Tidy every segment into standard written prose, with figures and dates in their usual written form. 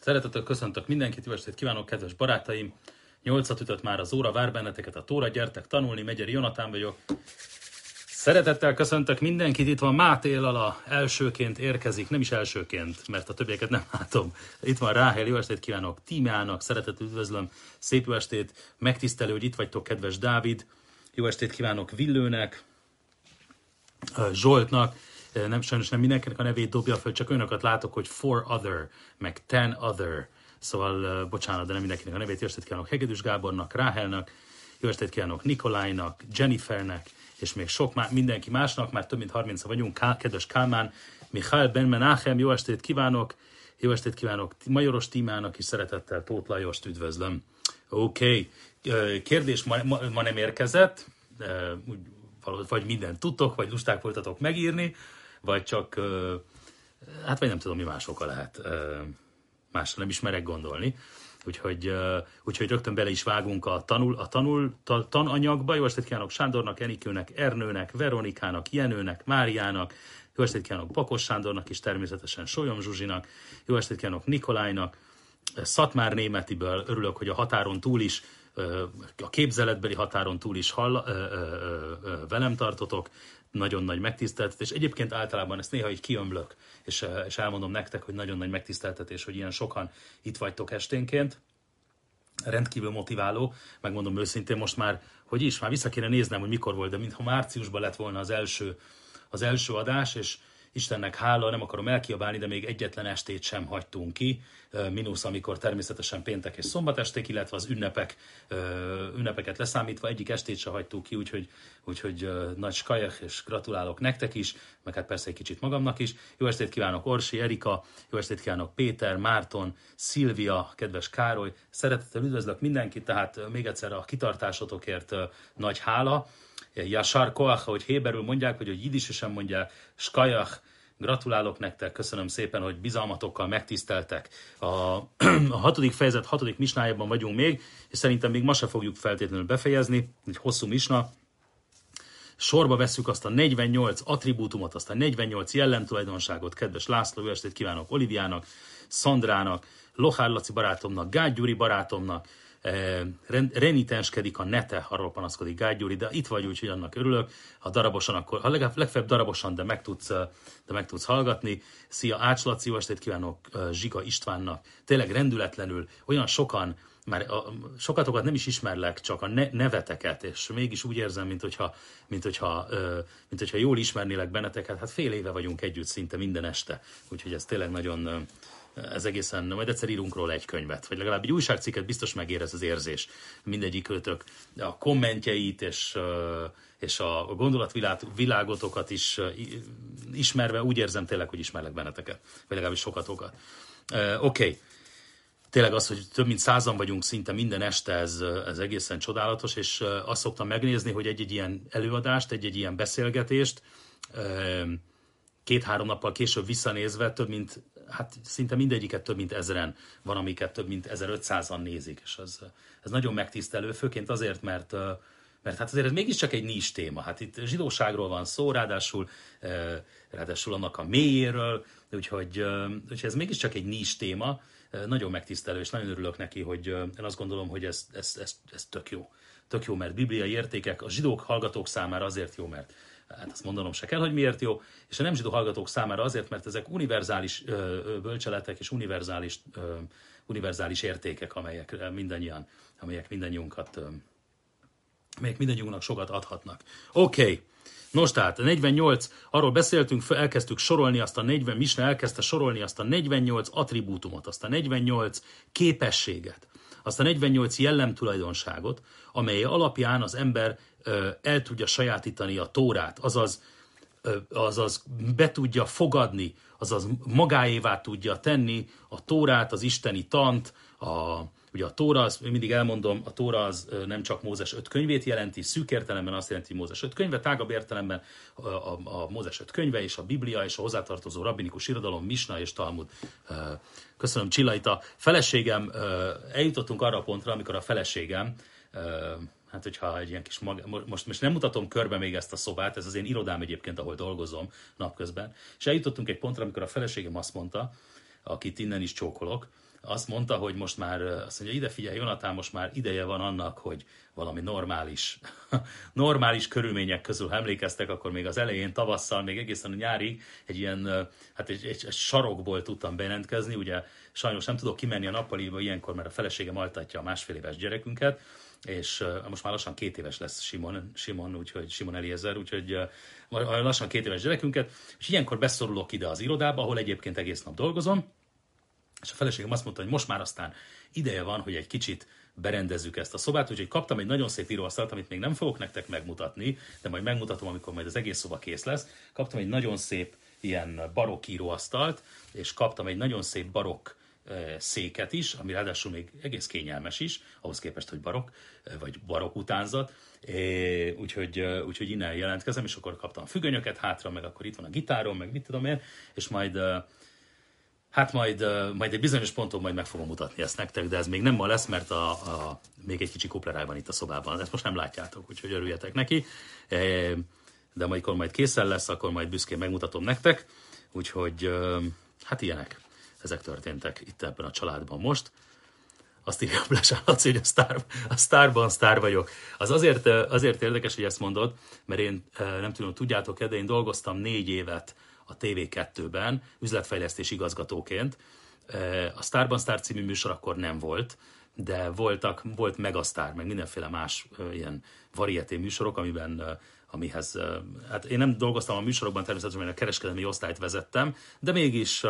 Szeretettel köszöntök mindenkit, jó estét kívánok, kedves barátaim! 8-at ütött már az óra, vár benneteket a Tóra, gyertek tanulni, Megyeri Jonatán vagyok. Szeretettel köszöntök mindenkit, itt van Máté Lala, elsőként érkezik, nem is elsőként, mert a többieket nem látom. Itt van Ráhel, jó estét kívánok Tímeának, szeretettel üdvözlöm, szép jó estét, megtisztelő, hogy itt vagytok, kedves Dávid, jó estét kívánok Villőnek, Zsoltnak, sajnos nem mindenkinek a nevét dobja föl, csak önöket látok, hogy 4 other, meg 10 other, szóval bocsánat, de nem mindenkinek a nevét. Jó estét kívánok Hegedűs Gábornak, Ráhelnak, jó estét kívánok Nikolajnak, Jennifernek, és még mindenki másnak, már több mint 30 vagyunk, kedves Kálmán, Michael Ben Menachem, jó estét kívánok Majoros Tímának is szeretettel, Tóth Lajost üdvözlöm. Oké. Kérdés ma nem érkezett, vagy mindent tudtok, vagy lusták voltatok megírni, vagy csak, vagy nem tudom, mi más oka lehet, másra nem is merek gondolni. Úgyhogy rögtön bele is vágunk a tananyagba. Jó estét kívánok Sándornak, Enikőnek, Ernőnek, Veronikának, Jenőnek, Máriának, jó estét kívánok Bakos Sándornak is, természetesen Solyom Zsuzsinak, jó estét kívánok Nikolajnak, Szatmár Németiből, örülök, hogy a határon túl is, a képzeletbeli határon túl is velem tartotok, nagyon nagy megtiszteltetés. Egyébként általában ezt néha így kiömlök, és elmondom nektek, hogy nagyon nagy megtiszteltetés, hogy ilyen sokan itt vagytok esténként. Rendkívül motiváló, megmondom őszintén most már, már vissza kéne néznem, hogy mikor volt, de mintha márciusban lett volna az első adás, és Istennek hála, nem akarom elkiabálni, de még egyetlen estét sem hagytunk ki, mínusz amikor természetesen péntek és szombat esték, illetve az ünnepeket leszámítva egyik estét sem hagytuk ki, úgyhogy nagy skajek, és gratulálok nektek is, meg hát persze egy kicsit magamnak is. Jó estét kívánok Orsi, Erika, jó estét kívánok Péter, Márton, Szilvia, kedves Károly, szeretettel üdvözlök mindenkit, tehát még egyszer a kitartásotokért nagy hála. Yashar Koach, ahogy héberül mondják, vagy hogy jiddisesen mondják, skajach, gratulálok nektek, köszönöm szépen, hogy bizalmatokkal megtiszteltek. A 6. fejezet 6. misnájában vagyunk még, és szerintem még ma se fogjuk feltétlenül befejezni, egy hosszú misna. Sorba vesszük azt a 48 attribútumot, azt a 48 jellemtulajdonságot, kedves László, jó estét kívánok Oliviának, Szandrának, Lohár Laci barátomnak, Gágy Gyuri barátomnak, renitenskedik a nete, arról panaszkodik Gágy Gyuri, de itt vagy, úgyhogy annak örülök. Ha darabosan, akkor legfeljebb darabosan, de meg tudsz hallgatni. Szia Ács Laci, jó estét kívánok Zsiga Istvánnak. Tényleg rendületlenül olyan sokan, már sokatokat nem is ismerlek, csak a neveteket, és mégis úgy érzem, mint hogyha jól ismernélek benneteket. Hát fél éve vagyunk együtt szinte minden este, úgyhogy ez tényleg nagyon... Ez egészen, majd egyszer írunk róla egy könyvet, vagy legalább egy újságcikket biztos megérez az érzés. Mindegyikőtök a kommentjeit és a gondolatvilágotokat is ismerve, úgy érzem tényleg, hogy ismerlek benneteket, vagy legalábbis sokatokat. Oké. Tényleg az, hogy több mint 100-an vagyunk szinte minden este, ez egészen csodálatos, és azt szoktam megnézni, hogy egy-egy ilyen előadást, egy-egy ilyen beszélgetést 2-3 nappal később visszanézve szinte mindegyiket több mint 1000-en van, amiket több mint 1500-an nézik, és ez nagyon megtisztelő, főként azért, mert hát azért ez mégiscsak egy nis téma. Hát itt zsidóságról van szó, ráadásul annak a mélyéről, úgyhogy ez mégiscsak egy nis téma, nagyon megtisztelő, és nagyon örülök neki, hogy én azt gondolom, hogy ez tök jó. Tök jó, mert bibliai értékek a zsidók hallgatók számára azért jó, mert hát azt mondanom se kell, hogy miért jó, és a nem zsidó hallgatók számára azért, mert ezek univerzális bölcseletek és univerzális értékek, amelyek mindannyiunknak sokat adhatnak. Oké. Nos, tehát a 48, arról beszéltünk, elkezdtük sorolni azt a 40, Misna elkezdte sorolni azt a 48 attribútumot, azt a 48 képességet, azt a 48 jellemtulajdonságot, amely alapján az ember el tudja sajátítani a Tórát, azaz be tudja fogadni, azaz magáévá tudja tenni a Tórát, az isteni tant, ugye a Tóra, mindig elmondom, a Tóra az nem csak Mózes 5 könyvét jelenti, szűk értelemben azt jelenti, hogy Mózes 5 könyve, tágabb értelemben a Mózes 5 könyve és a Biblia és a hozzátartozó rabbinikus irodalom, Misna és Talmud. Köszönöm Csilla, itt a feleségem, eljutottunk arra a pontra, amikor a feleségem, hát hogyha egy ilyen kis most nem mutatom körbe még ezt a szobát, ez az én irodám egyébként, ahol dolgozom napközben, és eljutottunk egy pontra, amikor a feleségem azt mondta, akit innen is csókolok, azt mondta, hogy most már, azt mondja, ide figyelj, Jonatán, most már ideje van annak, hogy valami normális körülmények közül, ha emlékeztek, akkor még az elején, tavasszal, még egészen a nyárig egy ilyen, hát egy sarokból tudtam bejelentkezni, ugye sajnos nem tudok kimenni a nappaliba ilyenkor, mert a feleségem altatja a 1,5 éves gyerekünket, és most már lassan 2 éves lesz Simon Eliezer, úgyhogy lassan 2 éves gyerekünket, és ilyenkor beszorulok ide az irodába, ahol egyébként egész nap dolgozom, és a feleségem azt mondta, hogy most már aztán ideje van, hogy egy kicsit berendezzük ezt a szobát, úgyhogy kaptam egy nagyon szép íróasztalt, amit még nem fogok nektek megmutatni, de majd megmutatom, amikor majd az egész szoba kész lesz. Kaptam egy nagyon szép ilyen barokk íróasztalt, és kaptam egy nagyon szép barokk széket is, ami ráadásul még egész kényelmes is, ahhoz képest, hogy barokk, vagy barokk utánzat. Úgyhogy innen jelentkezem, és akkor kaptam függönyöket hátra, meg akkor itt van a gitárom, meg mit tudom én, és majd egy bizonyos ponton majd meg fogom mutatni ezt nektek, de ez még nem ma lesz, mert még egy kicsi kupleráj van itt a szobában. Ezt most nem látjátok, úgyhogy örüljetek neki. De amikor majd készen lesz, akkor majd büszkén megmutatom nektek. Úgyhogy hát ilyenek. Ezek történtek itt ebben a családban most. Azt írja Blesán Laci, hogy a sztárban sztár vagyok. Az azért érdekes, hogy ezt mondod, mert én nem tudom, tudjátok-e, de én dolgoztam 4 évet a TV2-ben üzletfejlesztés igazgatóként. A Sztárban Sztár című műsor akkor nem volt, de volt Megasztár, meg mindenféle más ilyen varieté műsorok, amihez, hát én nem dolgoztam a műsorokban, természetesen a kereskedelmi osztályt vezettem, de mégis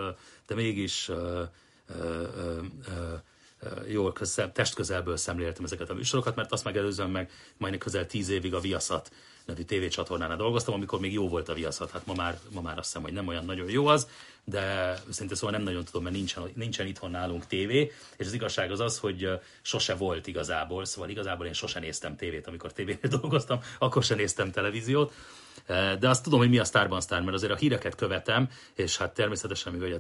jól testközelből szemléltem ezeket a műsorokat, mert azt megelőzően meg majdnem közel 10 évig a Viaszat nevű tévécsatornánál dolgoztam, amikor még jó volt a Viaszat. Hát ma már azt hiszem, hogy nem olyan nagyon jó az, de szinte szóval nem nagyon tudom, mert nincsen itthon nálunk tévé, és az igazság az, hogy sose volt igazából, szóval igazából én sose néztem tévét, amikor tévénél dolgoztam, akkor sem néztem televíziót, de azt tudom, hogy mi a Sztárban Sztár, mert azért a híreket követem, és hát természetesen, mivel a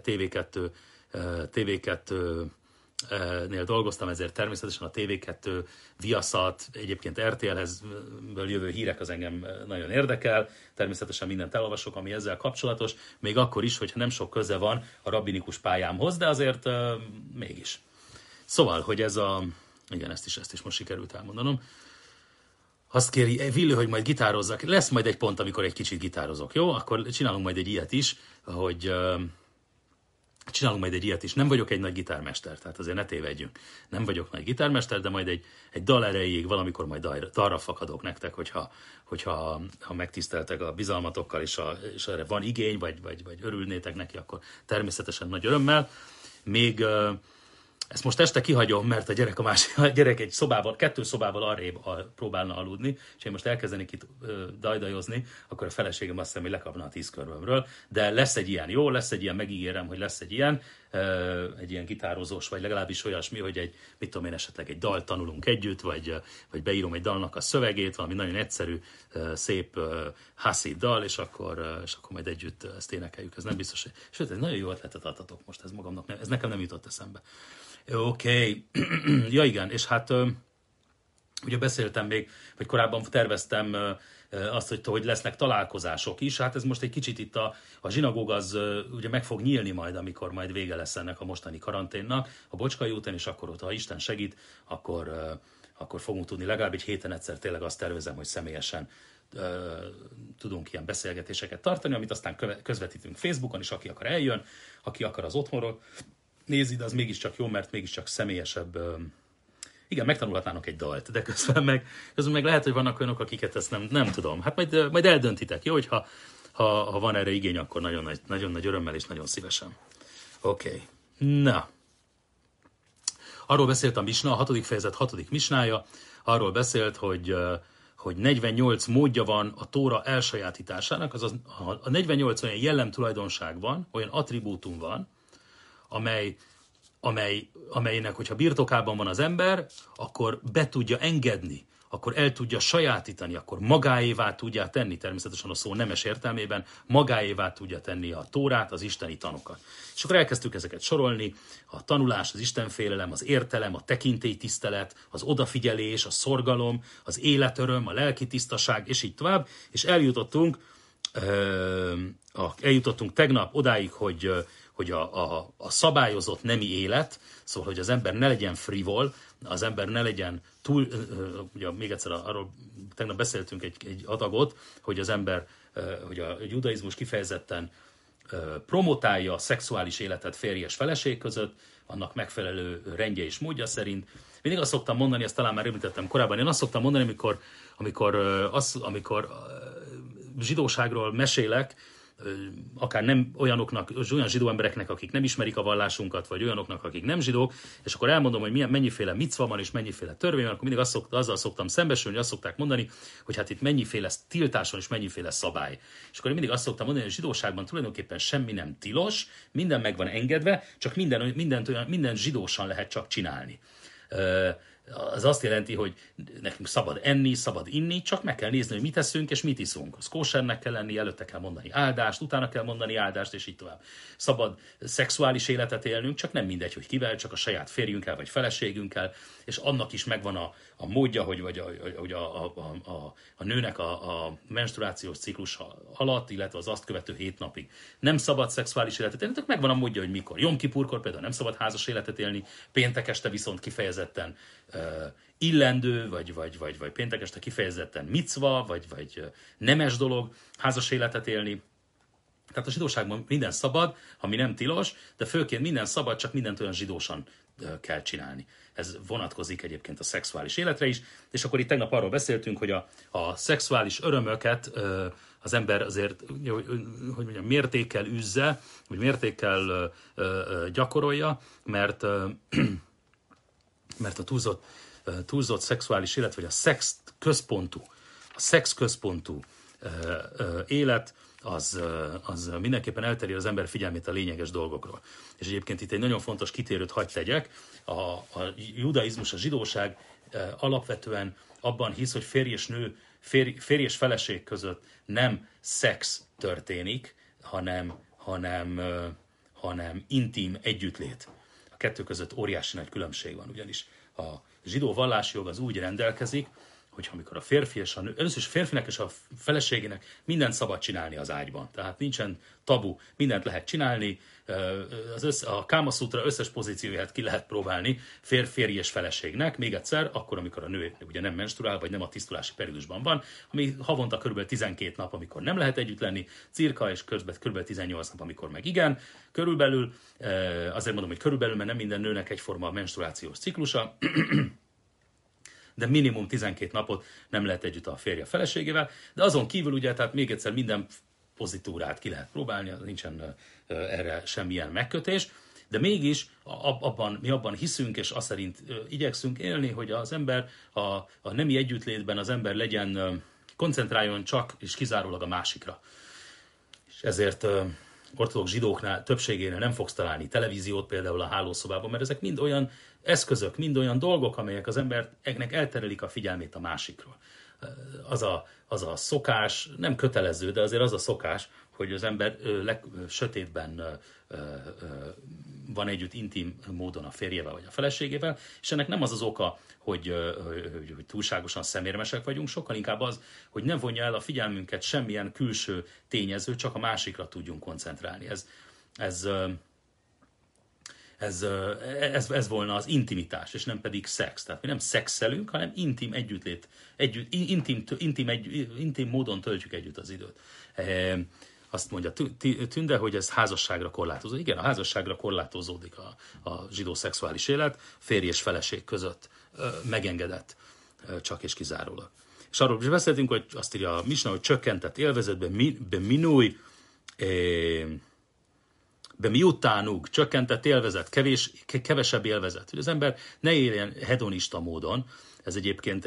TV2-nél dolgoztam, ezért természetesen a TV2, Viaszat, egyébként RTL-hez jövő hírek az engem nagyon érdekel, természetesen mindent elolvasok, ami ezzel kapcsolatos, még akkor is, hogyha nem sok köze van a rabbinikus pályámhoz, de azért mégis. Szóval, hogy igen, ezt is most sikerült elmondanom. Azt kéri Villő, hogy majd gitározzak. Lesz majd egy pont, amikor egy kicsit gitározok, jó? Akkor csinálunk majd egy ilyet is, hogy... Nem vagyok egy nagy gitármester, tehát azért ne tévedjünk. Nem vagyok nagy gitármester, de majd egy dal erejéig valamikor majd dalra fakadok nektek, hogyha megtiszteltek a bizalmatokkal, és erre van igény, vagy örülnétek neki, akkor természetesen nagy örömmel. Még ezt most este kihagyom, mert a gyerek egy szobával, 2 szobával arrébb próbálna aludni, és én most elkezdenék itt dajdajozni, akkor a feleségem azt hiszem, hogy lekapna a 10 körömről. De lesz egy ilyen, jó? Lesz egy ilyen, megígérem, hogy lesz egy ilyen gitározós, vagy legalábbis olyasmi, hogy mit tudom én, esetleg egy dalt tanulunk együtt, vagy beírom egy dalnak a szövegét, valami nagyon egyszerű, szép hasid dal, és akkor majd együtt ezt énekeljük. Ez nem biztos, hogy... Sőt, egy nagyon jó ötletet adhatok most, ez nekem nem jutott eszembe. Oké. Ja igen, és hát ugye beszéltem még, vagy korábban terveztem azt, hogy lesznek találkozások is. Hát ez most egy kicsit itt a zsinagóg az ugye meg fog nyílni majd, amikor majd vége lesz ennek a mostani karanténnak a Bocskai úton, és akkor ott, ha Isten segít, akkor fogunk tudni legalább egy héten egyszer, tényleg azt tervezem, hogy személyesen tudunk ilyen beszélgetéseket tartani, amit aztán közvetítünk Facebookon, és aki akar eljön, aki akar az otthonról nézi, de az mégiscsak jó, mert mégiscsak személyesebb. Igen, megtanulhatnának egy dalt, de közben meg lehet, hogy vannak olyanok, akiket ezt nem tudom. Hát majd eldöntitek, jó, hogy ha van erre igény, akkor nagyon nagy örömmel és nagyon szívesen. Oké. Na. Arról beszélt a Misna, a 6. fejezet 6. misnája, arról beszélt, hogy 48 módja van a Tóra elsajátításának, azaz a 48 olyan jellemtulajdonság van, olyan attribútum van, amelynek, hogyha birtokában van az ember, akkor be tudja engedni, akkor el tudja sajátítani, akkor magáévá tudja tenni, természetesen a szó nemes értelmében, magáévá tudja tenni a Tórát, az isteni tanokat. És akkor elkezdtük ezeket sorolni, a tanulás, az istenfélelem, az értelem, a tekintélytisztelet, az odafigyelés, a szorgalom, az életöröm, a lelki tisztaság, és így tovább, és eljutottunk tegnap odáig, hogy a szabályozott nemi élet, szóval, hogy az ember ne legyen frivol, az ember ne legyen túl, ugye még egyszer arról tegnap beszéltünk egy adagot, hogy az ember, hogy a judaizmus kifejezetten promotálja a szexuális életet férj és feleség között, annak megfelelő rendje és módja szerint. Mindig azt szoktam mondani, ezt talán már említettem korábban, én azt szoktam mondani, amikor zsidóságról mesélek, akár nem olyanoknak, olyan zsidó embereknek, akik nem ismerik a vallásunkat, vagy olyanoknak, akik nem zsidók, és akkor elmondom, hogy mennyiféle micva van, és mennyiféle törvény van, akkor mindig azzal szoktam szembesülni, hogy azt szokták mondani, hogy hát itt mennyiféle tiltás van, és mennyiféle szabály. És akkor én mindig azt szoktam mondani, hogy a zsidóságban tulajdonképpen semmi nem tilos, minden meg van engedve, csak mindent zsidósan lehet csak csinálni. Az azt jelenti, hogy nekünk szabad enni, szabad inni, csak meg kell nézni, hogy mit eszünk és mit iszunk. Az kósernek kell lenni, előtte kell mondani áldást, utána kell mondani áldást, és így tovább. Szabad szexuális életet élnünk, csak nem mindegy, hogy kivel, csak a saját férjünkkel vagy feleségünkkel, és annak is megvan a módja, hogy a nőnek a menstruációs ciklus alatt, illetve az azt követő 7 napig nem szabad szexuális életet élni, megvan a módja, hogy mikor. Jom Kipurkor például nem szabad házas életet élni, péntek este viszont kifejezetten illendő, vagy péntek este kifejezetten micva, vagy nemes dolog házas életet élni. Tehát a zsidóságban minden szabad, ami nem tilos, de főként minden szabad, csak mindent olyan zsidósan kell csinálni. Ez vonatkozik egyébként a szexuális életre is, és akkor itt tegnap arról beszéltünk, hogy a szexuális örömöket az ember azért, hogy mondjam, mértékkel üzze, vagy mértékkel gyakorolja, mert a túlzott szexuális élet, vagy a szex központú élet, az mindenképpen elterjed az ember figyelmét a lényeges dolgokról. És egyébként itt egy nagyon fontos kitérőt hadd tegyek. A judaizmus, a zsidóság alapvetően abban hisz, hogy férj és feleség között nem szex történik, hanem intim együttlét. A kettő között óriási nagy különbség van, ugyanis a zsidó vallásjog az úgy rendelkezik, hogy amikor a férfi és a nő, először is a férfinek és a feleségének mindent szabad csinálni az ágyban. Tehát nincsen tabu, mindent lehet csinálni, a Káma Szutra összes pozícióját ki lehet próbálni férfi és feleségnek, még egyszer, akkor, amikor a nő ugye nem menstruál, vagy nem a tisztulási periódusban van, ami havonta kb. 12 nap, amikor nem lehet együtt lenni, cirka, és közben kb. 18 nap, amikor meg igen. Körülbelül, azért mondom, hogy körülbelül, mert nem minden nőnek egyforma a menstruációs ciklusa, de minimum 12 napot nem lehet együtt a férje feleségével, de azon kívül ugye, tehát még egyszer minden pozitúrát ki lehet próbálni, nincsen erre semmilyen megkötés, de mégis mi abban hiszünk, és azt szerint igyekszünk élni, hogy az ember a nemi együttlétben az ember koncentráljon csak és kizárólag a másikra. És ezért ortodox zsidóknál többségénél nem fogsz találni televíziót például a hálószobában, mert ezek mind olyan eszközök, mind olyan dolgok, amelyek az embernek elterelik a figyelmét a másikról. Az a szokás, nem kötelező, de azért az a szokás, hogy az ember sötétben van együtt intim módon a férjével vagy a feleségével, és ennek nem az az oka, hogy túlságosan szemérmesek vagyunk, sokkal inkább az, hogy ne vonja el a figyelmünket semmilyen külső tényező, csak a másikra tudjunk koncentrálni. Ez volna az intimitás, és nem pedig szex. Tehát mi nem szexelünk, hanem intim együttlét, intim módon töltjük együtt az időt. Azt mondja Tünde, hogy ez házasságra korlátozó. Igen, a házasságra korlátozódik a zsidó szexuális élet, férj és feleség között megengedett csak és kizárólag. És arról is beszéltünk, hogy azt írja a Misna, hogy csökkentett élvezetben minúj, miutánuk, csökkentett élvezet, kevesebb élvezet. Hogy az ember ne éljen hedonista módon. Ez egyébként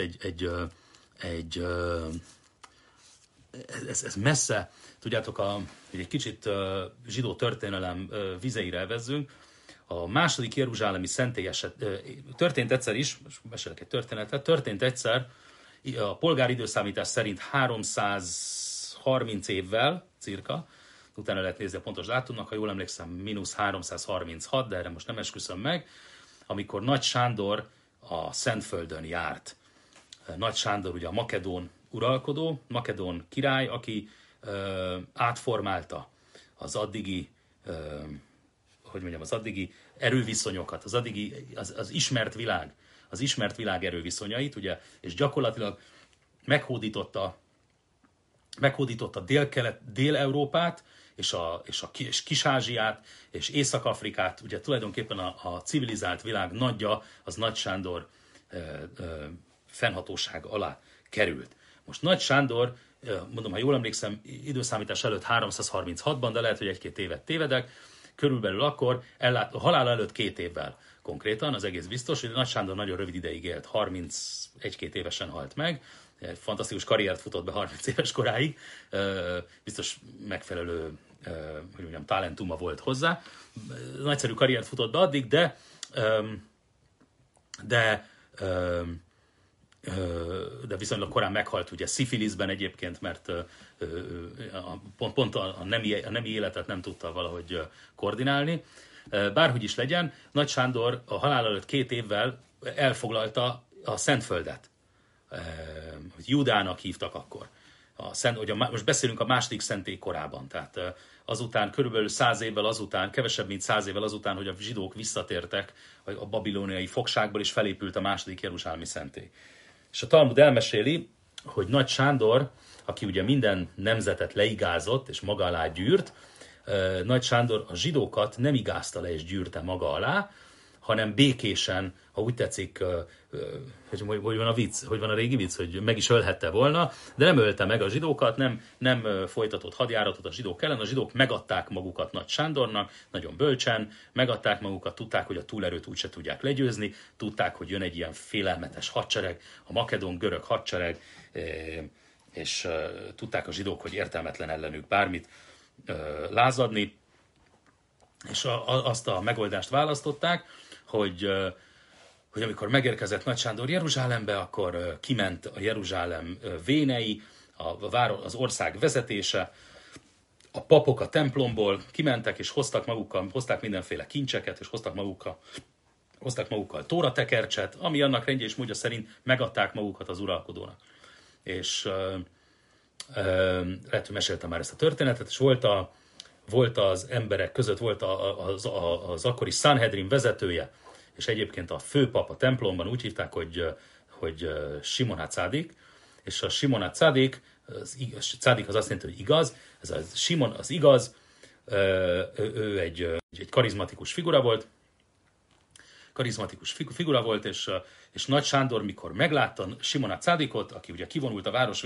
ez messze, tudjátok, hogy egy kicsit zsidó történelem vizeire evezzünk. A második jeruzsálemi szentély történt egyszer is, most mesélek egy történetet, történt egyszer, a polgári időszámítás szerint 330 évvel, cirka, utána lehet nézni a pontos dátumnak, ha jól emlékszem, -336, de erre most nem esküszöm meg, amikor Nagy Sándor a Szentföldön járt. Nagy Sándor ugye a makedón uralkodó, makedón király, aki átformálta az addigi az addigi erőviszonyokat, az ismert világ erőviszonyait, ugye, és gyakorlatilag meghódította Dél-Európát, és Kis-Ázsiát, és Észak-Afrikát, ugye tulajdonképpen a civilizált világ nagyja, az Nagy Sándor fennhatóság alá került. Most Nagy Sándor, mondom, ha jól emlékszem, időszámítás előtt 336-ban, de lehet, hogy egy-két évet tévedek, körülbelül akkor, a halála előtt 2 évvel konkrétan, az egész biztos, hogy Nagy Sándor nagyon rövid ideig élt, 31-2 évesen halt meg, egy fantasztikus karriert futott be 30 éves koráig, biztos megfelelő, hogy mondjam, talentuma volt hozzá. Nagyszerű karriert futott be addig, de viszonylag korán meghalt ugye szifiliszben egyébként, mert pont a nemi életet nem tudta valahogy koordinálni. Bárhogy is legyen, Nagy Sándor a halál előtt 2 évvel elfoglalta a Szentföldet. Judának hívtak akkor. Most beszélünk a második szentély korában, tehát azután körülbelül 100 évvel azután, kevesebb mint 100 évvel azután, hogy a zsidók visszatértek a babilóniai fogságból, és felépült a második jeruzsálemi szentély. És a Talmud elmeséli, hogy Nagy Sándor, aki ugye minden nemzetet leigázott és maga alá gyűrt, Nagy Sándor a zsidókat nem igázta le és gyűrte maga alá, hanem békésen, ha úgy tetszik, hogy van a vicc, hogy van a régi vicc, hogy meg is ölhette volna, de nem ölte meg a zsidókat, nem folytatott hadjáratot a zsidók ellen, a zsidók megadták magukat Nagy Sándornak, nagyon bölcsen, megadták magukat, tudták, hogy a túlerőt úgyse tudják legyőzni, tudták, hogy jön egy ilyen félelmetes hadsereg, a makedón-görög hadsereg, és tudták a zsidók, hogy értelmetlen ellenük bármit lázadni, és azt a megoldást választották, hogy amikor megérkezett Nagy Sándor Jeruzsálembe, akkor kiment a Jeruzsálem vénei, az ország vezetése, a papok a templomból kimentek, és hozták mindenféle kincseket, és hoztak magukkal tóratekercset, ami annak rendje és módja szerint megadták magukat az uralkodónak. És lehet, hogy meséltem már ezt a történetet, és volt az emberek között, volt az akkori Sanhedrin vezetője, és egyébként a főpap a templomban úgy hívták, hogy Simon HaCádik, és a Simon HaCádik, Cádik az azt jelenti, hogy igaz, ez a Simon az igaz, ő egy karizmatikus figura volt, és Nagy Sándor, mikor meglátta Simon HaCádikot, aki ugye kivonult a város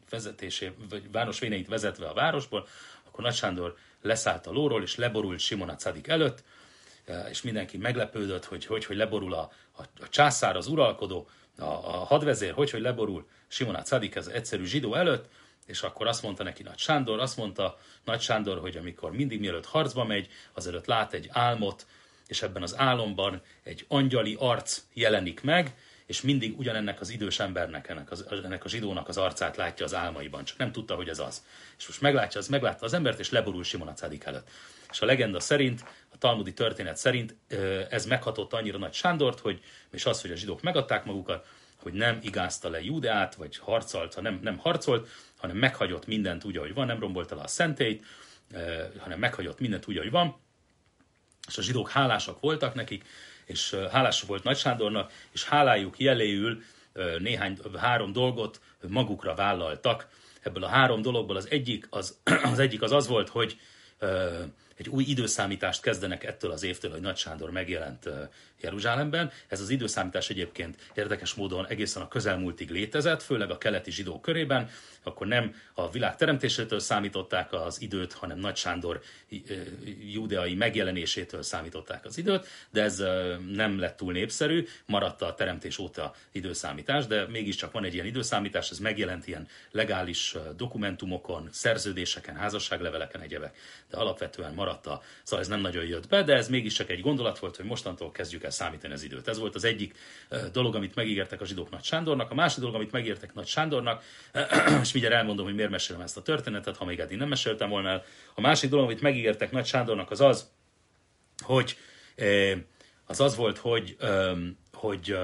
véneit vezetve a városból, akkor Nagy Sándor leszállt a lóról, és leborult Simon HaCádik előtt, és mindenki meglepődött, hogy leborul a császár, az uralkodó, a hadvezér, hogy leborul Simon HaCádik, ez egyszerű zsidó előtt, és akkor azt mondta neki Nagy Sándor, hogy amikor mindig mielőtt harcba megy, azelőtt lát egy álmot, és ebben az álomban egy angyali arc jelenik meg, és mindig ugyanennek az idős embernek, ennek a zsidónak az arcát látja az álmaiban, csak nem tudta, hogy ez az. És most meglátta az embert, és leborul Simon HaCádik előtt. És a legenda szerint, a talmudi történet szerint ez meghatotta annyira Nagy Sándort, és az, hogy a zsidók megadták magukat, hogy nem igázta le Judeát, vagy harcolt, nem harcolt, hanem meghagyott mindent úgy, ahogy van, nem rombolta le a szentélyt, hanem meghagyott mindent úgy, ahogy van, és a zsidók hálásak voltak nekik, és hálás volt Nagy Sándornak, és hálájuk jeléül 3 dolgot magukra vállaltak. Ebből a 3 dologból az egyik az volt, hogy egy új időszámítást kezdenek ettől az évtől, hogy Nagy Sándor megjelent Jeruzsálemben. Ez az időszámítás egyébként érdekes módon egészen a közelmúltig létezett, főleg a keleti zsidók körében. Akkor nem a világ teremtésétől számították az időt, hanem Nagy Sándor judeai megjelenésétől számították az időt, de ez nem lett túl népszerű, maradt a teremtés óta időszámítás, de mégiscsak van egy ilyen időszámítás, ez megjelent ilyen legális dokumentumokon, szerződéseken, házasságleveleken, egyebek, de alapvetően maradt szóval ez nem nagyon jött be, de ez mégiscsak egy gondolat volt, hogy mostantól kezdjük el számítani az időt. Ez volt az egyik dolog, amit megígértek a zsidók Nagy Sándornak. A másik dolog, amit megígértek Nagy Sándornak, és mindjárt elmondom, hogy miért mesélem ezt a történetet, ha még eddig nem meséltem volna el. A másik dolog, amit megígértek Nagy Sándornak, hogy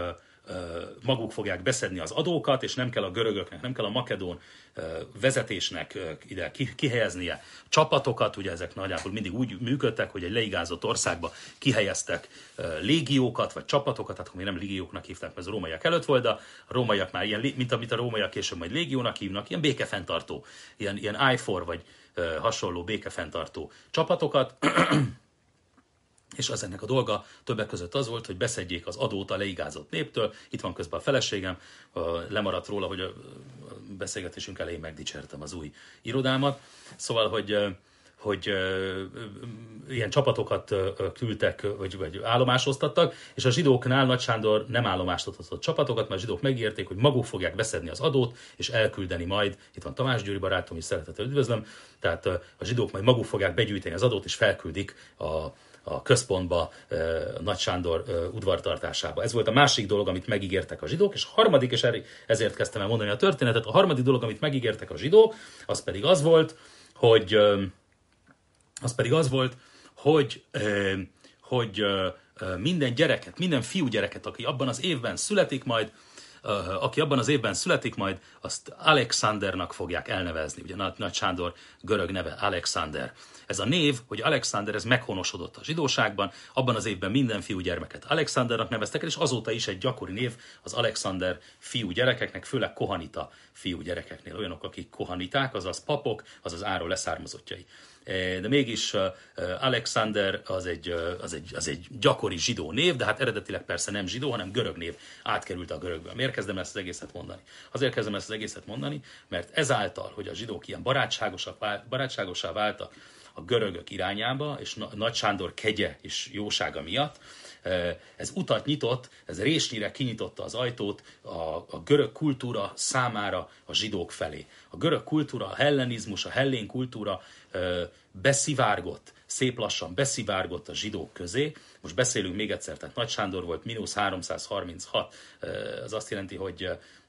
maguk fogják beszedni az adókat, és nem kell a görögöknek, nem kell a makedón vezetésnek ide kihelyeznie csapatokat, ugye ezek nagyjából mindig úgy működtek, hogy egy leigázott országba kihelyeztek légiókat, vagy csapatokat, hát még nem légióknak hívták, mert ez a rómaiak előtt volt, de a rómaiak már ilyen, mint amit a rómaiak később majd légiónak hívnak, ilyen békefenntartó, ilyen IFOR, vagy hasonló békefenntartó csapatokat, és az ennek a dolga többek között az volt, hogy beszedjék az adót a leigázott néptől. Itt van közben a feleségem, lemaradt róla, hogy a beszélgetésünk elején megdicsértem az új irodámat. Szóval, hogy ilyen csapatokat küldtek, vagy állomásoztattak, és a zsidóknál Nagy Sándor nem állomásoztatott csapatokat, mert a zsidók megígérték, hogy maguk fogják beszedni az adót, és elküldeni majd, itt van Tamás Gyuri barátom, és szeretettel üdvözlöm, tehát a zsidók majd maguk fogják begyűjteni az adót, és felküldik a központba, a Nagy Sándor udvartartásába. Ez volt a másik dolog, amit megígértek a zsidók, és a harmadik, és ezért kezdtem el mondani a történetet, a harmadik dolog, amit megígértek a zsidók, az pedig az volt, hogy minden gyereket, minden fiúgyereket, aki abban az évben születik majd, azt Alexandernak fogják elnevezni. Ugye Nagy Sándor görög neve Alexander. Ez a név, hogy Alexander, ez meghonosodott a zsidóságban, abban az évben minden fiúgyermeket Alexandernak neveztek el, és azóta is egy gyakori név az Alexander fiúgyerekeknek, főleg kohanita fiúgyerekeknél. Olyanok, akik kohaniták, azaz papok, azaz Áron leszármazottjai. De mégis Alexander az egy gyakori zsidó név, de hát eredetileg persze nem zsidó, hanem görög név, átkerült a görögbe. Miért kezdem ezt az egészet mondani? Azért kezdem ezt az egészet mondani, mert ezáltal, hogy a zsidók ilyen barátságosá váltak a görögök irányába, és Nagy Sándor kegye és jósága miatt, ez utat nyitott, ez résnyire kinyitotta az ajtót a görög kultúra számára a zsidók felé. A görög kultúra, a hellenizmus, a hellén kultúra beszivárgott, szép lassan beszivárgott a zsidók közé. Most beszélünk még egyszer, tehát Nagy Sándor volt -336, az azt jelenti, hogy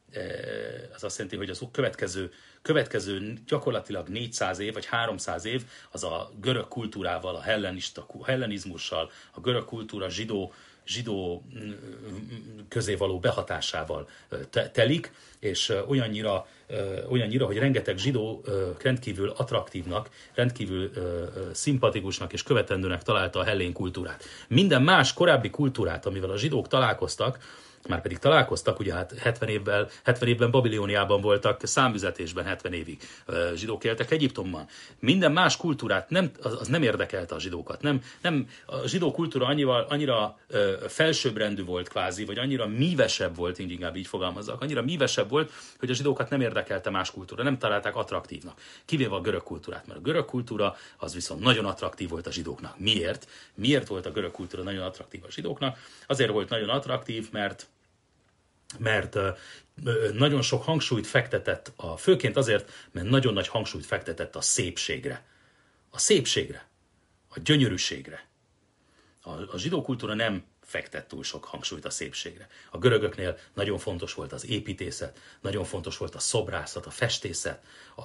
az következő gyakorlatilag 400 év, vagy 300 év, az a görög kultúrával, a hellenizmussal, a görög kultúra zsidó közé való behatásával telik, és olyannyira, hogy rengeteg zsidó rendkívül attraktívnak, rendkívül szimpatikusnak és követendőnek találta a hellén kultúrát. Minden más korábbi kultúrát, amivel a zsidók találkoztak, már pedig találkoztak, ugye hát 70 évben Babilóniában voltak, számüzetésben 70 évig zsidók éltek Egyiptomban. Minden más kultúrát az nem érdekelte a zsidókat. Nem, a zsidó kultúra annyira felsőbbrendű volt kvázi, vagy annyira mívesebb volt, inkább így fogalmazzak, annyira mívesebb volt, hogy a zsidókat nem érdekelte más kultúra, nem találták attraktívnak. Kivéve a görög kultúrát, mert a görög kultúra az viszont nagyon attraktív volt a zsidóknak. Miért? Miért volt a görög kultúra nagyon attraktív a zsidóknak? Azért volt nagyon attraktív, mert nagyon sok hangsúlyt fektetett, főként azért, mert nagyon nagy hangsúlyt fektetett a szépségre. A gyönyörűségre. A zsidó kultúra nem fektet túl sok hangsúlyt a szépségre. A görögöknél nagyon fontos volt az építészet, nagyon fontos volt a szobrászat, a festészet,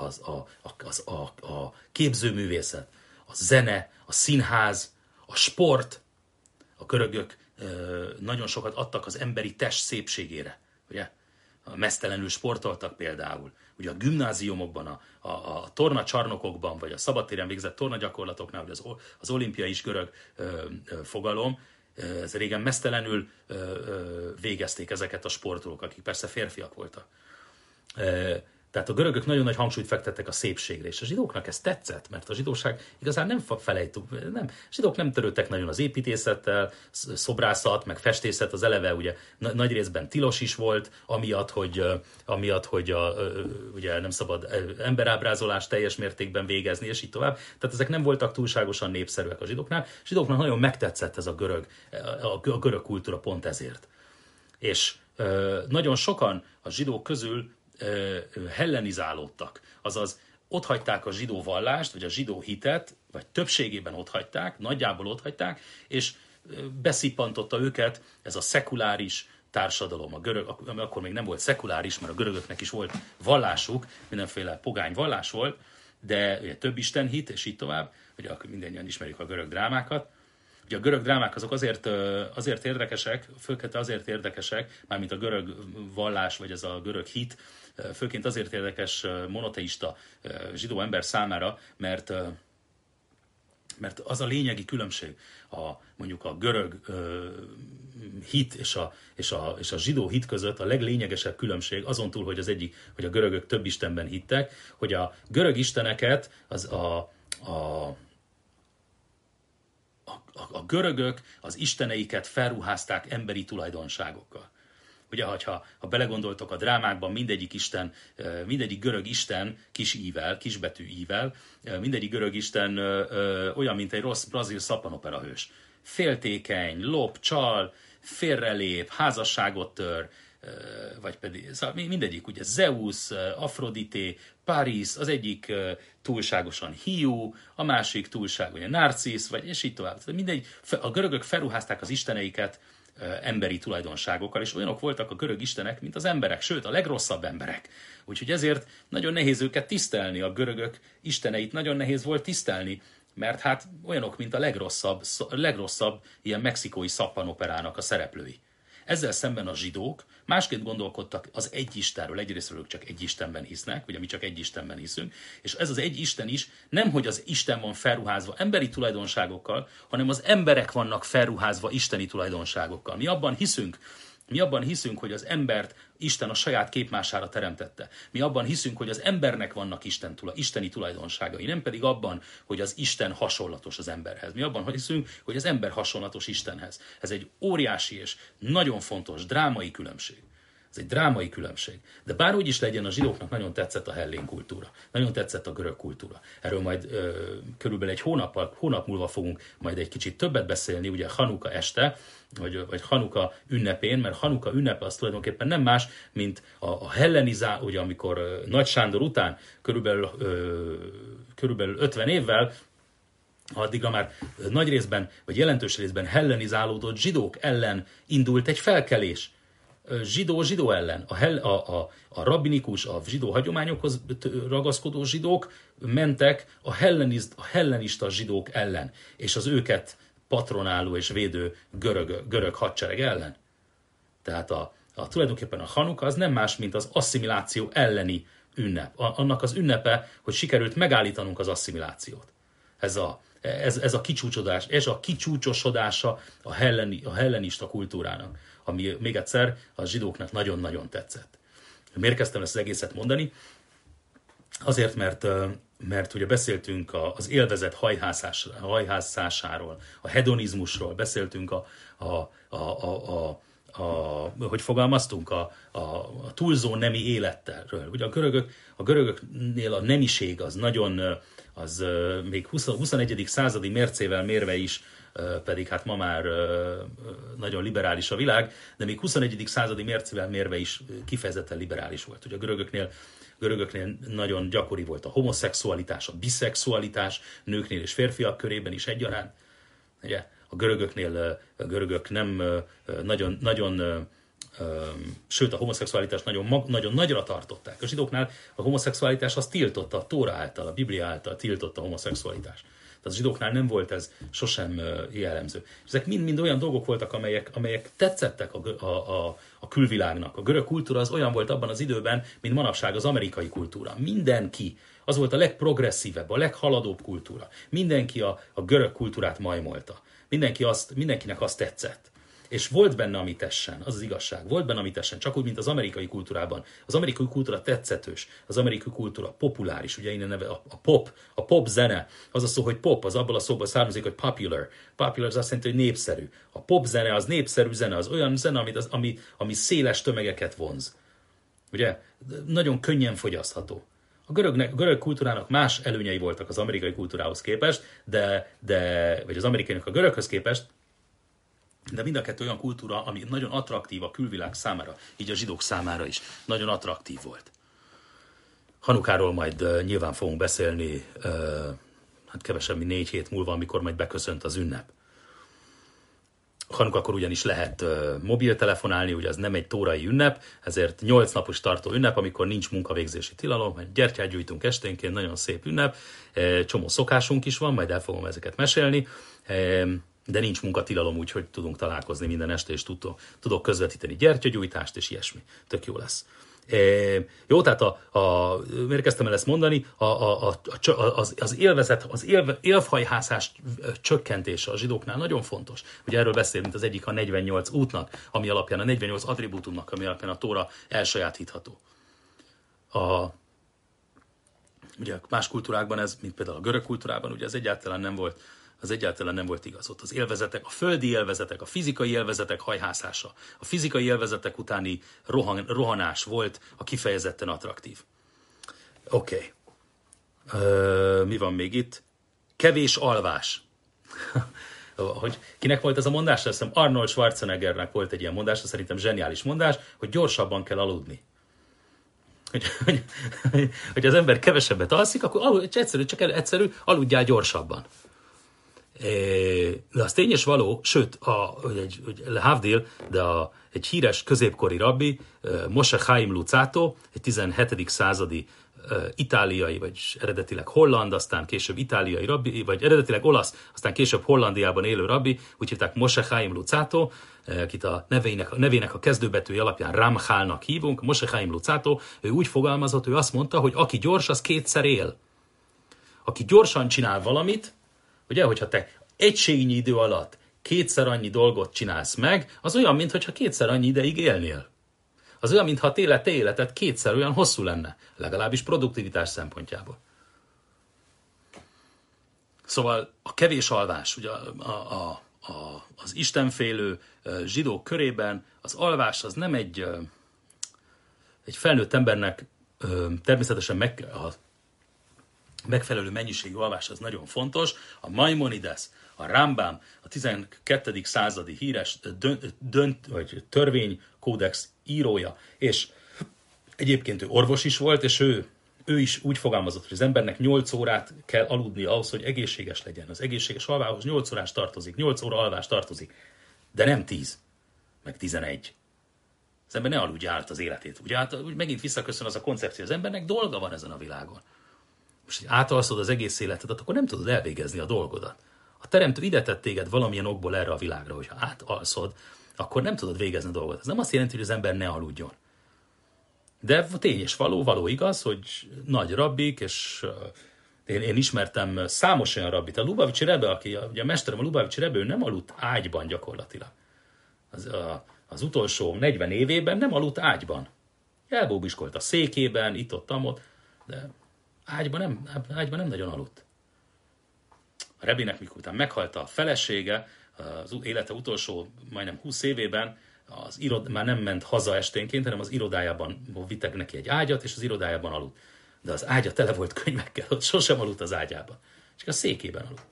a képzőművészet, a zene, a színház, a sport. A görögök nagyon sokat adtak az emberi test szépségére, ugye? Meztelenül sportoltak például. Ugye a gimnáziumokban, a tornacsarnokokban, vagy a szabadtéren végzett tornagyakorlatoknál, vagy az olimpia is görög fogalom, ez régen meztelenül végezték ezeket a sportolók, akik persze férfiak voltak. Tehát a görögök nagyon nagy hangsúlyt fektettek a szépségre, és a zsidóknak ez tetszett, mert a zsidóság igazán nem a zsidók nem törődtek nagyon az építészettel, szobrászat, meg festészet, az eleve ugye nagy részben tilos is volt, amiatt, hogy ugye nem szabad emberábrázolást teljes mértékben végezni, és így tovább. Tehát ezek nem voltak túlságosan népszerűek a zsidóknál. A zsidóknak nagyon megtetszett ez a görög kultúra pont ezért. És nagyon sokan a zsidók közül hellenizálódtak, azaz otthagyták a zsidó vallást, vagy a zsidó hitet, vagy többségében otthagyták, nagyjából otthagyták, és beszippantotta őket ez a szekuláris társadalom. A görög, ami akkor még nem volt szekuláris, mert a görögöknek is volt vallásuk, mindenféle pogány vallás volt, de ugye több istenhit, és így tovább, ugye mindannyian ismerjük a görög drámákat, Ugye a görög drámák azok azért érdekesek, főként azért érdekesek, mármint a görög vallás, vagy ez a görög hit, főként azért érdekes monoteista zsidó ember számára, mert az a lényegi különbség mondjuk a görög hit és a zsidó hit között, a leglényegesebb különbség azon túl, hogy a görögök több istenben hittek, hogy a görög isteneket a görögök az isteneiket felruházták emberi tulajdonságokkal. Ugye, ha belegondoltok a drámákban, mindegyik görög isten kis ível, kisbetű ível, mindegyik görög isten olyan, mint egy rossz brazil szappanopera hős. Féltékeny, lop, csal, félrelép, házasságot tör, vagy pedig, szóval mindegyik, ugye Zeus, Afrodité, Paris, az egyik túlságosan hiú, a másik túlság, ugye Narcisz, vagy és így tovább. A görögök felruházták az isteneiket emberi tulajdonságokkal, és olyanok voltak a görög istenek, mint az emberek, sőt, a legrosszabb emberek. Úgyhogy ezért nagyon nehéz őket tisztelni, a görögök isteneit nagyon nehéz volt tisztelni, mert hát olyanok, mint a legrosszabb ilyen mexikói szappanoperának a szereplői. Ezzel szemben a zsidók másként gondolkodtak az egy Istenről, egyrészt ők csak egy Istenben hisznek, ugye mi csak egy Istenben hiszünk, és ez az egy Isten is nem, hogy az Isten van felruházva emberi tulajdonságokkal, hanem az emberek vannak felruházva isteni tulajdonságokkal. Mi abban hiszünk, hogy az embert Isten a saját képmására teremtette. Mi abban hiszünk, hogy az embernek vannak isteni tulajdonságai, nem pedig abban, hogy az Isten hasonlatos az emberhez. Mi abban hiszünk, hogy az ember hasonlatos Istenhez. Ez egy óriási és nagyon fontos drámai különbség. Ez egy drámai különbség. De bárhogy is legyen, a zsidóknak nagyon tetszett a hellén kultúra. Nagyon tetszett a görög kultúra. Erről majd körülbelül egy hónap múlva fogunk majd egy kicsit többet beszélni, ugye Hanuka este, vagy Hanuka ünnepén, mert Hanuka ünnepe az tulajdonképpen nem más, mint a hellenizál, ugye amikor Nagy Sándor után körülbelül 50 évvel, addigra már nagy részben, vagy jelentős részben hellenizálódott zsidók ellen indult egy felkelés. Zsidó ellen. A rabbinikus, a zsidó hagyományokhoz ragaszkodó zsidók mentek a hellenista zsidók ellen, és az őket patronáló és védő görög hadsereg ellen. Tehát tulajdonképpen a Hanuka az nem más, mint az asszimiláció elleni ünnep. Annak az ünnepe, hogy sikerült megállítanunk az asszimilációt. Ez a kicsúcsodás, ez a kicsúcsosodása a hellenista kultúrának, ami még egyszer a zsidóknak nagyon-nagyon tetszett. Miért kezdtem ezt az egészet mondani? Azért, mert ugye beszéltünk az élvezet hajhászásáról, a hedonizmusról, beszéltünk hogy fogalmaztunk, a túlzó nemi élettelről. Ugye a görögöknél a nemiség az nagyon, az még 21. századi mércével mérve is, pedig hát ma már nagyon liberális a világ, de még 21. századi mércével mérve is kifejezetten liberális volt. Ugye a görögöknél nagyon gyakori volt a homoszexualitás, a biszexualitás, nőknél és férfiak körében is egyaránt. Ugye? A görögök nem sőt a homoszexualitást nagyon nagyra tartották. A zsidóknál a homoszexualitás az tiltotta, a Tóra által, a Biblia által tiltotta a homoszexualitást. Tehát a zsidóknál nem volt ez sosem jellemző. Ezek mind olyan dolgok voltak, amelyek tetszettek a külvilágnak. A görög kultúra az olyan volt abban az időben, mint manapság az amerikai kultúra. Mindenki, az volt a legprogresszívebb, a leghaladóbb kultúra. Mindenki a görög kultúrát majmolta. Mindenkinek azt tetszett. És volt benne, ami tessen, az igazság. Volt benne, ami tessen, csak úgy, mint az amerikai kultúrában. Az amerikai kultúra tetszetős, az amerikai kultúra populáris, ugye innen neve a pop zene. Az a szó, hogy pop, az abból a szóból származik, hogy popular. Popular az azt jelenti, hogy népszerű. A pop zene az népszerű zene, az olyan zene, ami széles tömegeket vonz. Ugye? Nagyon könnyen fogyasztható. A görög kultúrának más előnyei voltak az amerikai kultúrához képest, vagy az amerikainak a göröghöz képest, de mind a kettő olyan kultúra, ami nagyon attraktív a külvilág számára, így a zsidók számára is. Nagyon attraktív volt. Hanukáról majd nyilván fogunk beszélni, hát kevesebb, mint 4 hét múlva, amikor majd beköszönt az ünnep. Hanukakor ugyanis lehet mobiltelefonálni, ugye az nem egy tórai ünnep, ezért 8 napos tartó ünnep, amikor nincs munkavégzési tilalom, gyertyát gyújtunk esténként, nagyon szép ünnep, csomó szokásunk is van, majd el fogom ezeket mesélni. De nincs munkatilalom, úgyhogy tudunk találkozni minden este, és tudok közvetíteni gyertyagyújtást, és ilyesmi. Tök jó lesz. Jó, tehát miért kezdtem el ezt mondani, az élvezet, élfhajhászás csökkentése a zsidóknál nagyon fontos. Ugye erről beszél, mint az egyik a 48 útnak, ami alapján a 48 attribútumnak, ami alapján a Tóra elsajátítható. Ugye más kultúrákban ez, mint például a görög kultúrában, ugye ez egyáltalán nem volt igaz. Ott az élvezetek, a földi élvezetek, a fizikai élvezetek hajhászása, a fizikai élvezetek utáni rohanás volt a kifejezetten attraktív. Oké. Mi van még itt? Kevés alvás. Hogy kinek volt ez a mondás? Azt hiszem Arnold Schwarzeneggernek volt egy ilyen mondás, szerintem zseniális mondás, hogy gyorsabban kell aludni. Hogy az ember kevesebbet alszik, akkor egyszerű, aludjál gyorsabban. De az tény és való, sőt, Lehavdil, de egy híres középkori rabbi, Moshe Chaim Luzzatto, egy 17. századi itáliai, vagy eredetileg holland, aztán később itáliai rabbi, vagy eredetileg olasz, aztán később Hollandiában élő rabbi, úgy hívták Moshe Chaim Luzzatto, akit a nevének a kezdőbetűje alapján Ramchálnak hívunk, Moshe Chaim Luzzatto, ő úgy fogalmazott, ő azt mondta, hogy aki gyors, az kétszer él. Aki gyorsan csinál valamit, ugye, hogyha te egységnyi idő alatt kétszer annyi dolgot csinálsz meg, az olyan, mintha kétszer annyi ideig élnél. Az olyan, mintha te életed kétszer olyan hosszú lenne, legalábbis produktivitás szempontjából. Szóval a kevés alvás, ugye az istenfélő zsidók körében az alvás az nem egy felnőtt embernek természetesen a megfelelő mennyiségű alvás az nagyon fontos. A Maimonides, a Rambam, a 12. századi híres vagy törvénykódex írója, és egyébként ő orvos is volt, és ő is úgy fogalmazott, hogy az embernek 8 órát kell aludni ahhoz, hogy egészséges legyen. Az egészséges alvához 8 órás tartozik, 8 óra alvás tartozik, de nem 10, meg 11. Az ember ne aludja át az életét. Ugye úgy megint visszaköszön az a koncepció, az embernek dolga van ezen a világon. Most, hogy átalszod az egész életedet, akkor nem tudod elvégezni a dolgodat. A teremtő ide tett téged valamilyen okból erre a világra, hogyha átalszod, akkor nem tudod végezni a dolgot. Ez nem azt jelenti, hogy az ember ne aludjon. De tény és való igaz, hogy nagy rabbik, és én ismertem számos olyan rabbit. A Lubavicsi Rebbe, aki ugye a mesterem, a Lubavicsi Rebbe, ő nem aludt ágyban gyakorlatilag. Az utolsó 40 évében nem aludt ágyban. Elbóbiskolt a székében, itt-ott, de ágyban nem nagyon aludt. A Rebbinek, mikor után meghalt a felesége, az élete utolsó majdnem 20 évében, már nem ment haza esténként, hanem az irodájában vittek neki egy ágyat, és az irodájában aludt. De az ágya tele volt könyvekkel, ott sosem aludt az ágyában. Csak a székében aludt.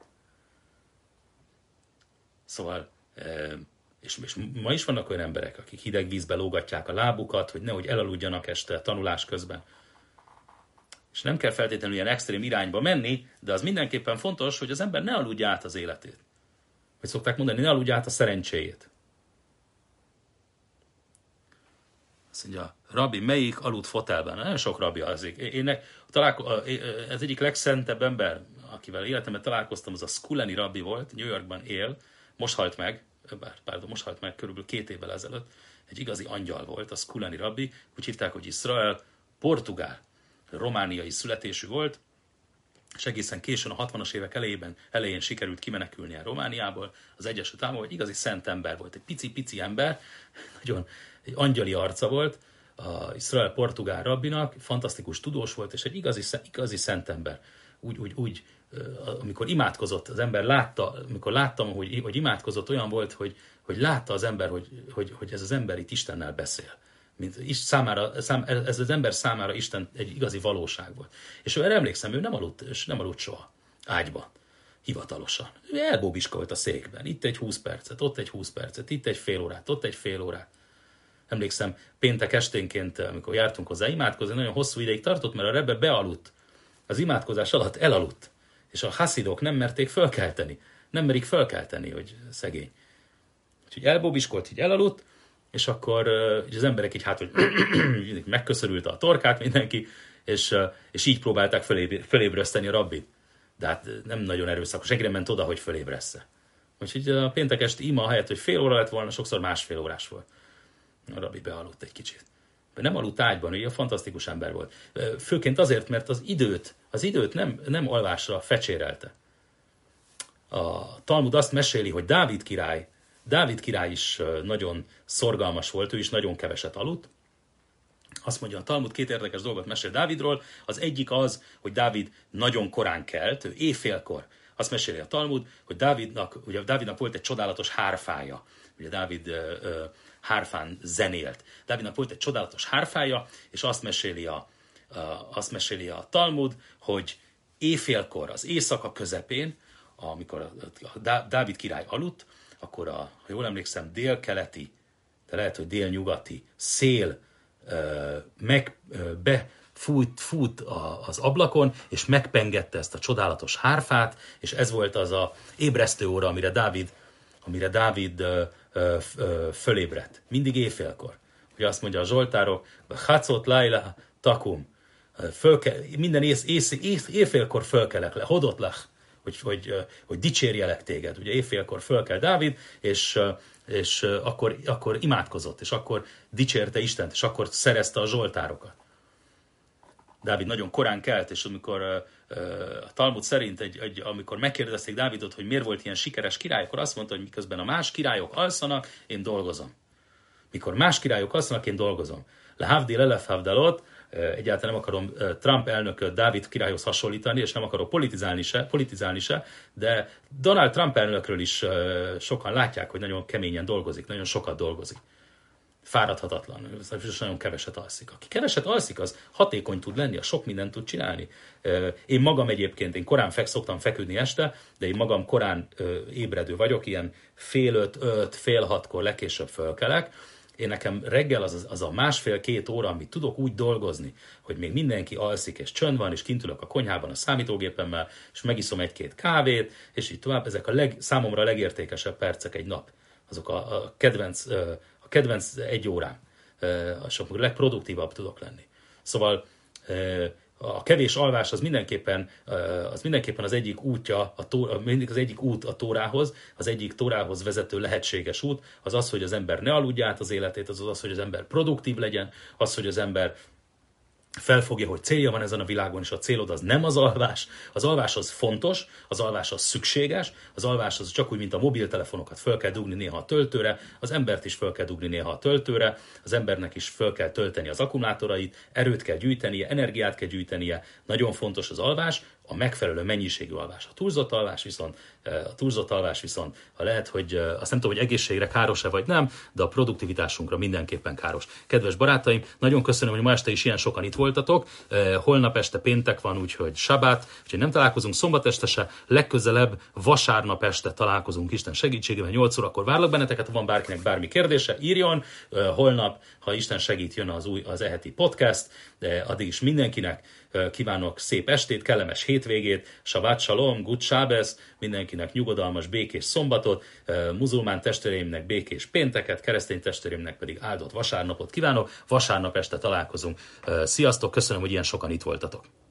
Szóval, és ma is vannak olyan emberek, akik hideg vízbe lógatják a lábukat, hogy nehogy elaludjanak este tanulás közben. És nem kell feltétlenül ilyen extrém irányba menni, de az mindenképpen fontos, hogy az ember ne aludja át az életét. Vagy szokták mondani, ne aludja át a szerencséjét. Azt mondja, rabbi, melyik aludt fotelben? Nagyon sok rabbi azik. Ez egyik legszentebb ember, akivel életemben találkoztam, az a Skuleni rabbi volt, New Yorkban él, most halt meg körülbelül 2 évvel ezelőtt, egy igazi angyal volt, a Skuleni rabbi, úgy hívták, hogy Israel, portugál, romániai születésű volt, és egészen későn a 60-as évek elején sikerült kimenekülnie Romániából, az Egyesült Államokból, egy igazi szent ember volt, egy pici ember, nagyon egy angyali arca volt, a Israel portugál rabbinak, fantasztikus tudós volt, és egy igazi szent ember. Úgy, amikor imádkozott, az ember amikor láttam, hogy imádkozott, olyan volt, hogy látta az ember, hogy ez az ember itt Istennel beszél. Ez az ember számára Isten egy igazi valóság volt. És erre emlékszem, ő nem aludt soha ágyban, hivatalosan. Ő elbóbiskolt a székben, itt egy 20 percet, ott egy 20 percet, itt egy fél órát, ott egy fél órát. Emlékszem, péntek esténként, amikor jártunk hozzá imádkozni, nagyon hosszú ideig tartott, mert a Rebbe bealudt. Az imádkozás alatt elaludt. És a haszidok nem merték fölkelteni. Nem merik fölkelteni, hogy szegény. Úgyhogy elbóbiskolt, így elaludt, és akkor az emberek így hogy megköszörülte a torkát mindenki, és így próbálták fölébreszteni a rabbit. De hát nem nagyon erőszakos. Senki nem ment oda, hogy fölébressze. Úgyhogy a péntek esti ima helyett, hogy fél óra lett volna, sokszor másfél órás volt. A rabbi bealudt egy kicsit. De nem aludt ágyban, ugye fantasztikus ember volt. Főként azért, mert az időt nem alvásra fecsérelte. A Talmud azt meséli, hogy Dávid király is nagyon szorgalmas volt, ő is nagyon keveset aludt. Azt mondja, a Talmud két érdekes dolgot mesél Dávidról. Az egyik az, hogy Dávid nagyon korán kelt, ő éjfélkor. Azt meséli a Talmud, hogy Dávidnak volt egy csodálatos hárfája. Ugye Dávid hárfán zenélt. Dávidnak volt egy csodálatos hárfája, és azt meséli a Talmud, hogy éjfélkor, az éjszaka közepén, amikor Dávid király aludt, akkor ha jól emlékszem, délkeleti, de lehet, hogy délnyugati szél befújt az ablakon, és megpengette ezt a csodálatos hárfát, és ez volt az a ébresztő óra, amire Dávid fölébredt. Mindig éjfélkor. Ugye azt mondja a zsoltárok, Hacot Laila Takum, minden éjfélkor fölkelek le, hodotlach, hogy dicsérjelek téged. Ugye éjfélkor fölkel Dávid, és akkor imádkozott, és akkor dicsérte Istent, és akkor szerezte a zsoltárokat. Dávid nagyon korán kelt, és amikor a Talmud szerint, amikor megkérdezték Dávidot, hogy miért volt ilyen sikeres király, akkor azt mondta, hogy miközben a más királyok alszanak, én dolgozom. Mikor más királyok alszanak, én dolgozom. Lehavdil elef havdalot, egyáltalán nem akarom Trump elnököt Dávid királyhoz hasonlítani, és nem akarok politizálni se, de Donald Trump elnökről is sokan látják, hogy nagyon keményen dolgozik, nagyon sokat dolgozik. Fáradhatatlan, és nagyon keveset alszik. Aki keveset alszik, az hatékony tud lenni, az sok mindent tud csinálni. Én magam egyébként, én korán szoktam feküdni este, de én magam korán ébredő vagyok, ilyen 4:30, 5:30-kor legkésőbb fölkelek. Én nekem reggel az a másfél-két óra, amit tudok úgy dolgozni, hogy még mindenki alszik, és csönd van, és kint ülök a konyhában a számítógépemmel, és megiszom egy-két kávét, és így tovább. Ezek számomra a legértékesebb percek egy nap. Azok a kedvenc egy órám, és akkor legproduktívabb tudok lenni. Szóval a kevés alvás az mindenképpen az egyik útja, mindig az egyik út a Tórához, az egyik Tórához vezető lehetséges út, az, hogy az ember ne aludja át az életét, az, hogy az ember produktív legyen, az, hogy az ember felfogja, hogy célja van ezen a világon, és a célod az nem az alvás. Az alvás az fontos, az alvás az szükséges, az alvás az csak úgy, mint a mobiltelefonokat föl kell dugni néha a töltőre, az embert is föl kell dugni néha a töltőre, az embernek is föl kell tölteni az akkumulátorait, erőt kell gyűjtenie, energiát kell gyűjtenie. Nagyon fontos az alvás, a megfelelő mennyiségű alvás. A túlzott alvás viszont, ha lehet, hogy azt nem tudom, hogy egészségre káros-e vagy nem, de a produktivitásunkra mindenképpen káros. Kedves barátaim, nagyon köszönöm, hogy ma este is ilyen sokan itt voltatok. Holnap este péntek van, úgyhogy sabát, úgyhogy nem találkozunk szombat este se, legközelebb vasárnap este találkozunk Isten segítségével, 8 órakor várlak benneteket, ha van bárkinek bármi kérdése, írjon. Holnap, ha Isten segít, jön az eheti podcast, de addig is mindenkinek kívánok szép estét, kellemes hétvégét, Shabbat Shalom, Good Shabbos, mindenkinek nyugodalmas, békés szombatot, muzulmán testvéreimnek békés pénteket, keresztény testvéreimnek pedig áldott vasárnapot kívánok. Vasárnap este találkozunk. Sziasztok, köszönöm, hogy ilyen sokan itt voltatok.